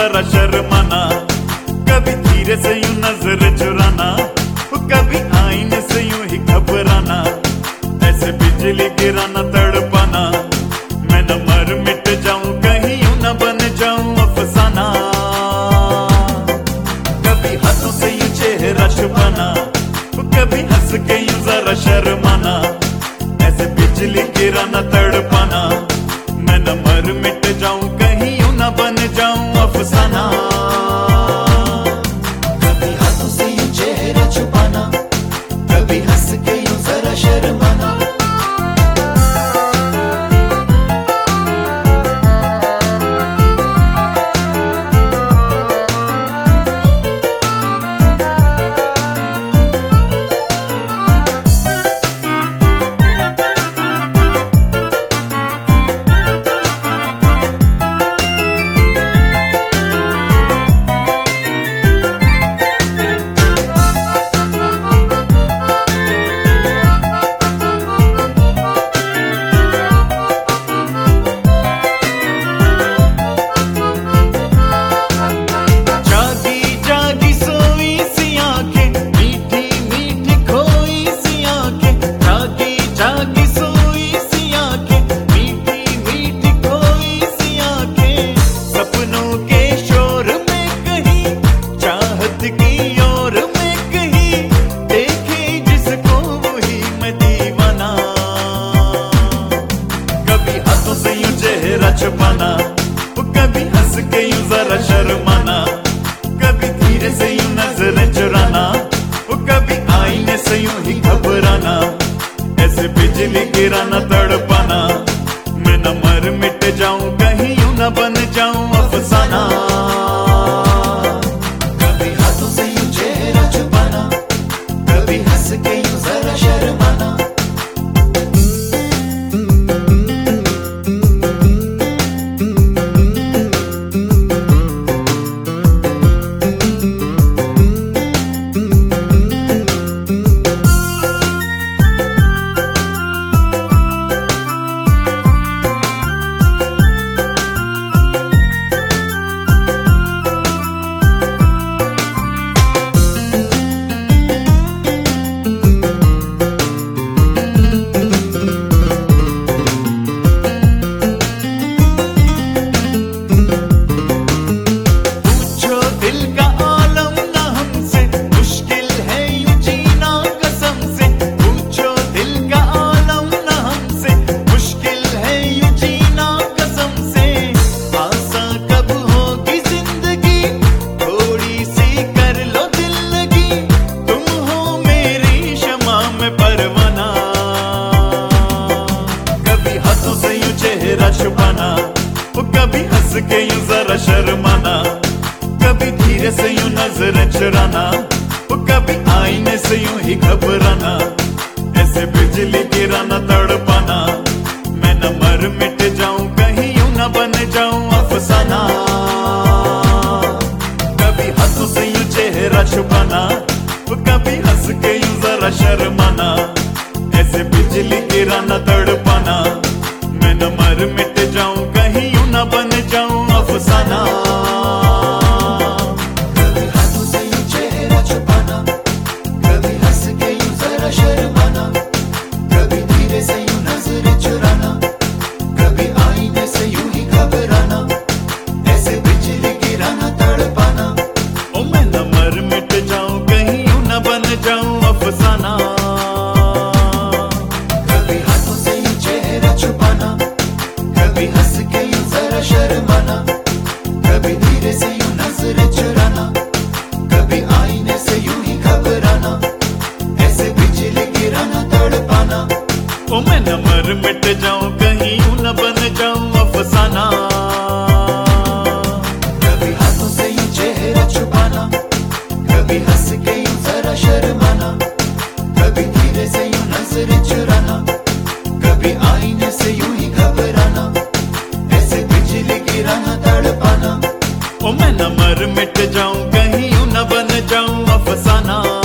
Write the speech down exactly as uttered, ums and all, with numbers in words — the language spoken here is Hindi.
जरा शर्माना, कभी धीरे से यूं नजर चुराना, कभी आईने से यूं ही घबराना, ऐसे बिजली गिराना तड़पाना, मैं न मर मिट जाऊं कहीं यूं न बन जाऊं अफसाना। कभी हाथों से यूं चेहरा छुपाना, कभी हंस के यूं जरा शर्माना, ऐसे बिजली गिराना तड़पाना, मैं न मर मिट जाऊं कहीं यूं न बन जाऊं अफसाना। कभी हाथों से यूं चेहरा छुपाना, कभी हंस के यूं जरा शर्माना। छुपाना, कभी हंस के यूं जरा शर्माना, कभी धीरे से यूं नजरें चुराना, कभी आईने से यूं ही घबराना, ऐसे बिजली गिराना तड़पाना, मैं न मर मिट जाऊं कहीं यूं न बन जाऊं अफसाना। कभी हाथों से यूं चेहरा छुपाना, कभी हंस के यूं जरा शर्माना। छुपाना, कभी हंस के यूं जरा शर्माना, कभी धीरे से यूं नजरें चुराना, कभी आईने से यूं ही घबराना, ऐसे बिजली गिराना तड़पाना, मैं न मर मिट जाऊं कहीं यूं न बन जाऊं अफसाना। कभी हाथों से यूं चेहरा छुपाना, कभी हंस के यूं जरा शर्माना, ऐसे बिजली गिराना तड़पाना, मैं न मर मिट जाऊं कहीं यूं न बन जाऊं अफसाना। कभी हाथों से यूं चेहरा छुपाना, कभी हंस के यूं जरा शर्माना, कभी धीरे से यूं नजरें चुराना, कभी आईने से यूं ही घबराना, ऐसे बिजली गिराना तड़पाना, ओ मैं न मर मिट जाऊं कहीं यूं न बन जाऊं अफसाना। कभी हाथों से यूं चेहरा छुपाना, कभी हंस के यूं जरा शर्माना, कभी धीरे से यूं नजरें चुराना, कभी आईने से यूं ही घबराना, ऐसे बिजली गिराना तड़पाना, ओ मैं न मर मिट जाऊं कहीं यूं न बन जाऊं अफसाना। कभी हाथों से यूं चेहरा छुपाना, कभी हंस के यूं जरा शर्माना, कभी धीरे से यूं नजरें चुराना, कभी आईने से यूं ही घबराना, ऐसे बिजली गिराना तड़पाना, ओ मैं न मर मिट जाऊं कहीं यूं न बन जाऊं अफसाना।